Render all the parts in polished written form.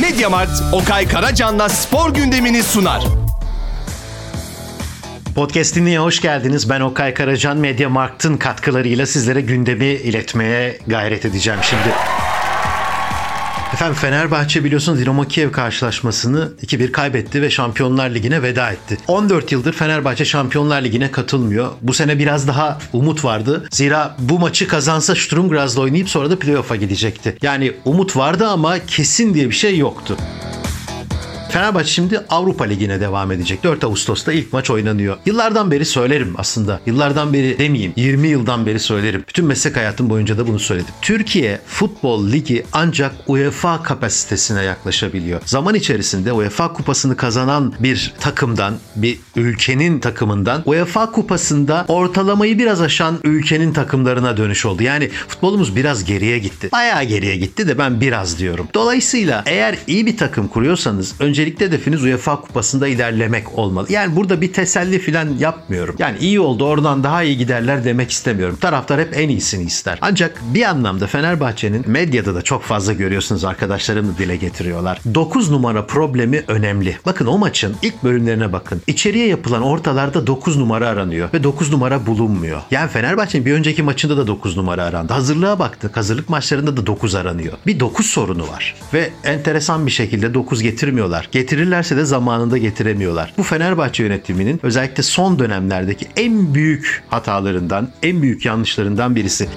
Mediamarkt, Okay Karacan'la spor gündemini sunar. Podcast dinleye hoş geldiniz. Ben Okay Karacan. Mediamarkt'ın katkılarıyla sizlere gündemi iletmeye gayret edeceğim şimdi. Efendim Fenerbahçe biliyorsunuz Dinamo Kiev karşılaşmasını 2-1 kaybetti ve Şampiyonlar Ligi'ne veda etti. 14 yıldır Fenerbahçe Şampiyonlar Ligi'ne katılmıyor. Bu sene biraz daha umut vardı. Zira bu maçı kazansa Sturm Graz'la oynayıp sonra da playoff'a gidecekti. Yani umut vardı ama kesin diye bir şey yoktu. Fenerbahçe şimdi Avrupa Ligi'ne devam edecek. 4 Ağustos'ta ilk maç oynanıyor. Yıllardan beri söylerim aslında. Yıllardan beri demeyeyim. 20 yıldan beri söylerim. Bütün meslek hayatım boyunca da bunu söyledim. Türkiye Futbol Ligi ancak UEFA kapasitesine yaklaşabiliyor. Zaman içerisinde UEFA kupasını kazanan bir takımdan, bir ülkenin takımından UEFA kupasında ortalamayı biraz aşan ülkenin takımlarına dönüş oldu. Yani futbolumuz biraz geriye gitti. Bayağı geriye gitti de ben biraz diyorum. Dolayısıyla eğer iyi bir takım kuruyorsanız öncelikle hedefiniz UEFA kupasında ilerlemek olmalı. Yani burada bir teselli falan yapmıyorum. Yani iyi oldu oradan daha iyi giderler demek istemiyorum. Taraftar hep en iyisini ister. Ancak bir anlamda Fenerbahçe'nin medyada da çok fazla görüyorsunuz, arkadaşlarım da dile getiriyorlar. 9 numara problemi önemli. Bakın o maçın ilk bölümlerine bakın. İçeriye yapılan ortalarda 9 numara aranıyor ve 9 numara bulunmuyor. Yani Fenerbahçe'nin bir önceki maçında da 9 numara arandı. Hazırlığa baktık. Hazırlık maçlarında da 9 aranıyor. Bir 9 sorunu var. Ve enteresan bir şekilde 9 getirmiyorlar. Getirirlerse de zamanında getiremiyorlar. Bu Fenerbahçe yönetiminin özellikle son dönemlerdeki en büyük hatalarından, en büyük yanlışlarından birisi.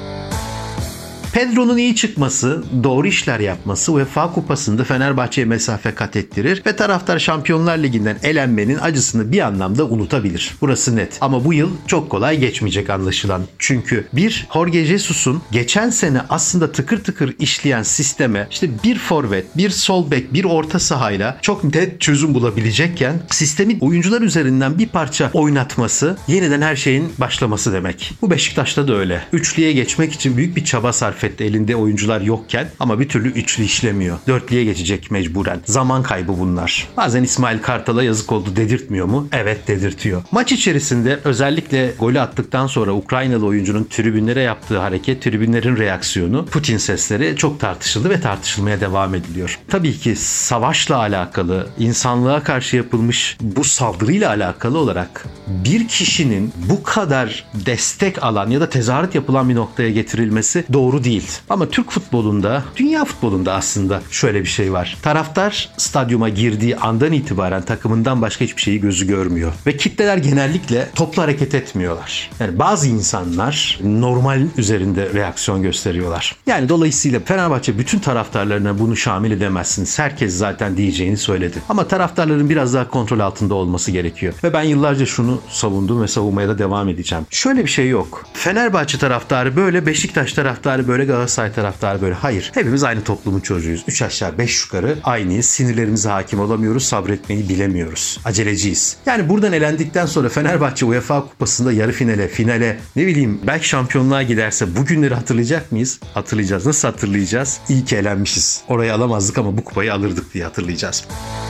Pedro'nun iyi çıkması, doğru işler yapması UEFA Kupası'nda Fenerbahçe'ye mesafe kat ettirir ve taraftar Şampiyonlar Ligi'nden elenmenin acısını bir anlamda unutabilir. Burası net. Ama bu yıl çok kolay geçmeyecek anlaşılan. Çünkü Jorge Jesus'un geçen sene aslında tıkır tıkır işleyen sisteme işte bir forvet, bir sol bek, bir orta sahayla çok net çözüm bulabilecekken sistemin oyuncular üzerinden bir parça oynatması yeniden her şeyin başlaması demek. Bu Beşiktaş'ta da öyle. Üçlüye geçmek için büyük bir çaba sarf etti elinde oyuncular yokken ama bir türlü üçlü işlemiyor. Dörtlüye geçecek mecburen. Zaman kaybı bunlar. Bazen İsmail Kartal'a yazık oldu dedirtmiyor mu? Evet dedirtiyor. Maç içerisinde özellikle golü attıktan sonra Ukraynalı oyuncunun tribünlere yaptığı hareket, tribünlerin reaksiyonu, Putin sesleri çok tartışıldı ve tartışılmaya devam ediliyor. Tabii ki savaşla alakalı, insanlığa karşı yapılmış bu saldırıyla alakalı olarak bir kişinin bu kadar destek alan ya da tezahürat yapılan bir noktaya getirilmesi doğru değil. Ama Türk futbolunda, dünya futbolunda aslında şöyle bir şey var. Taraftar stadyuma girdiği andan itibaren takımından başka hiçbir şeyi gözü görmüyor. Ve kitleler genellikle toplu hareket etmiyorlar. Yani bazı insanlar normal üzerinde reaksiyon gösteriyorlar. Yani dolayısıyla Fenerbahçe bütün taraftarlarına bunu şamil edemezsiniz. Herkes zaten diyeceğini söyledi. Ama taraftarların biraz daha kontrol altında olması gerekiyor. Ve ben yıllarca şunu savundum ve savunmaya da devam edeceğim. Şöyle bir şey yok. Fenerbahçe taraftarı böyle, Beşiktaş taraftarı böyle, Galatasaray taraftarı böyle. Hayır. Hepimiz aynı toplumun çocuğuyuz. 3 aşağı 5 yukarı aynıyız. Sinirlerimize hakim olamıyoruz. Sabretmeyi bilemiyoruz. Aceleciyiz. Yani buradan elendikten sonra Fenerbahçe UEFA Kupası'nda yarı finale ne bileyim belki şampiyonluğa giderse bu günleri hatırlayacak mıyız? Hatırlayacağız. Nasıl hatırlayacağız? İyi ki elenmişiz. Orayı alamazdık ama bu kupayı alırdık diye hatırlayacağız.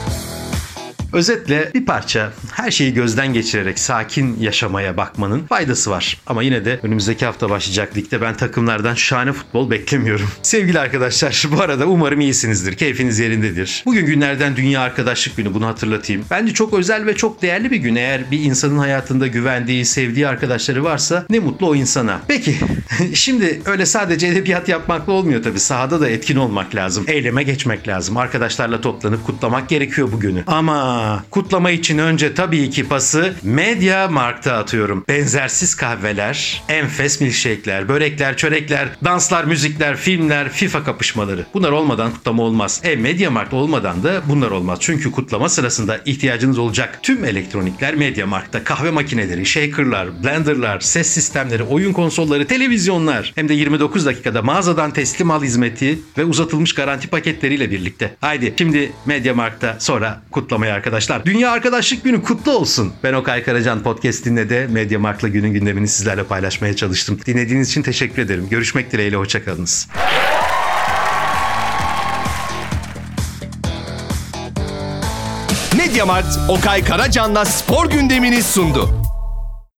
Özetle bir parça her şeyi gözden geçirerek sakin yaşamaya bakmanın faydası var. Ama yine de önümüzdeki hafta başlayacak ligde ben takımlardan şahane futbol beklemiyorum. Sevgili arkadaşlar, bu arada umarım iyisinizdir. Keyfiniz yerindedir. Bugün günlerden Dünya Arkadaşlık Günü, bunu hatırlatayım. Bence çok özel ve çok değerli bir gün. Eğer bir insanın hayatında güvendiği, sevdiği arkadaşları varsa ne mutlu o insana. Peki, şimdi öyle sadece edebiyat yapmakla olmuyor tabii. Sahada da etkin olmak lazım. Eyleme geçmek lazım. Arkadaşlarla toplanıp kutlamak gerekiyor bugünü. Ama kutlama için önce tabii ki pası Mediamarkt'a atıyorum. Benzersiz kahveler, enfes milkshake'ler, börekler, çörekler, danslar, müzikler, filmler, FIFA kapışmaları. Bunlar olmadan kutlama olmaz. Mediamarkt olmadan da bunlar olmaz. Çünkü kutlama sırasında ihtiyacınız olacak tüm elektronikler Mediamarkt'ta. Kahve makineleri, shaker'lar, blender'lar, ses sistemleri, oyun konsolları, televizyonlar. Hem de 29 dakikada mağazadan teslim al hizmeti ve uzatılmış garanti paketleriyle birlikte. Haydi şimdi Mediamarkt'ta, sonra kutlamaya arkadaşlar. Dünya Arkadaşlık Günü kutlu olsun. Ben Okay Karacan, podcast'inde de Mediamarkt'la günün gündemini sizlerle paylaşmaya çalıştım. Dinlediğiniz için teşekkür ederim. Görüşmek dileğiyle, hoşçakalınız. Mediamarkt, Okay Karacan'la spor gündemini sundu.